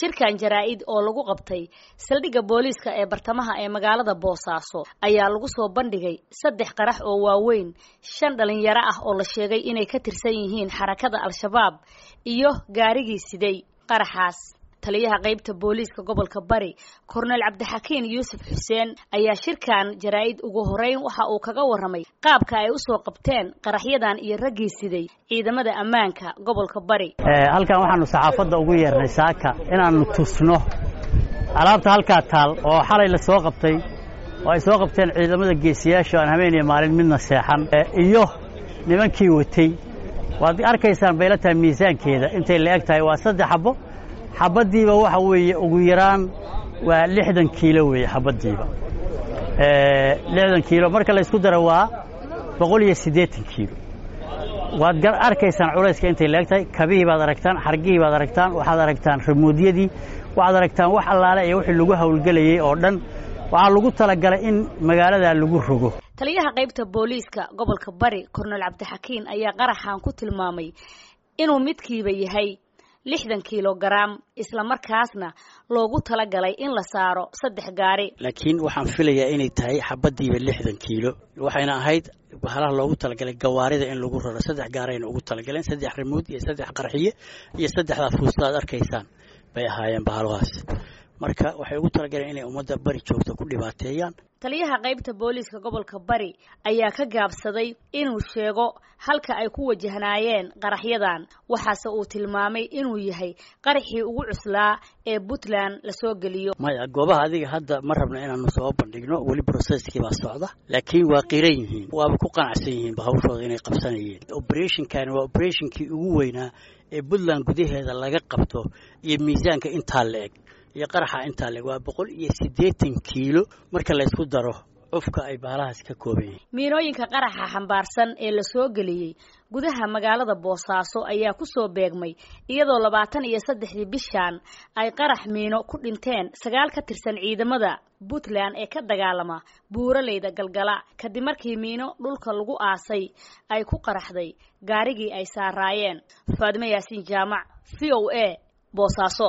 shirkan jaraa'id oo lagu qabtay saldhigga booliiska ee bartamaha ee magaalada Boosaaso ayaa lagu soo bandhigay 3 qarax oo waaweyn 5 dhalinyaro ah oo la sheegay inay ka tirsan yihiin xarakada Al-Shabaab iyo gaarigii siday qaraxaas taliyaha qaybta booliiska gobolka Bari Colonel Cabdixakiin Yuusuf Xuseen ayaa shirkan jaraa'id ugu horeyn waxa uu kaga waramay qaabka ay u soo qabteen qaraxyadan iyo raggii siday ciidamada ammaanka gobolka Bari halkan waxaanu saxaafadda ugu yeernay saaka inaanu tusno alaabta halka taal oo xalay la soo qabtay oo ay soo qabteen ciidamada geesiyaasha aan habeenay maalin midna seexan iyo nimankii watay waad arkaysaan beelata miisaankeeda intay la eg tahay waa 3 xabo xabadiiba waxa weeye ugu yaraan waa 60 kiilo weeye xabadiiba 60 kiilo marka la isku daro waa 180 kiilo waad arkaysaan culayska intay la eg tahay kabihii baad aragtaan xargihii baad aragtaan waxaad aragtaan remoodiyadii waxaad aragtaan wax allaale ee wixii lagu hawlgalayay oo dhan waxa lagu talagalay in magaalada lagu rogo taliyaha qaybta booliiska gobolka Bari Colonel Cabdixakiin ayaa qaraxan ku tilmaamay inuu midkiiba yahay 60 kilogram isla markaasna loogu talagalay in la saaro 3 gaari laakiin waxaan filayaa inay tahay xabadiiba 60 kiilo waxayna ahayd bahalaha loogu talagalay gawaarida in lagu raro 3 gaarayna ugu talagaleen 3 remote iyo 3 qarxiye iyo 3 fuustaad arkaysaan bay ahaayeen bahalahaas marka waxay ugu talagaleen inay ummadda Bari joogto ku dhibaateeyaan taliyaha qaybta booliiska gobolka Bari ayaa ka gaabsaday inuu sheego halka ay ku wajahnaayeen qaraxyadan waxaase uu tilmaamay inuu yahay qaraxii ugu cuslaa ee Puntland la soo galiyo maya goobaha adiga hadda ma rabna inaanu soo bandhigno wali processkii baa socda laakiin waa qiran yihiin waa ku qanacsan yihiin hawshooda inay qabsanayeen operationkan waa operationkii ugu weynaa ee Puntland gudaheeda laga qabto iyo miisaanka inta la eg iyo qaraxa inta leeg waa 180 kiilo marka la isku daro cufka ay baalahaas ka koobayeen miinooyinka qaraxa xambaarsan ee la soo galiyay gudaha magaalada Boosaaso ayaa ku soo beegmay iyadoo 23 bishan ay qarax miino ku dhinteen 9 ka tirsan ciidamada Puntland ee ka dagaalama buuraleyda galgala kadib markii miino dhulka lagu aasay ay ku qaraxday gaarigii ay saaraayeen Faadimo Yaasiin Jaamac VOA Boosaaso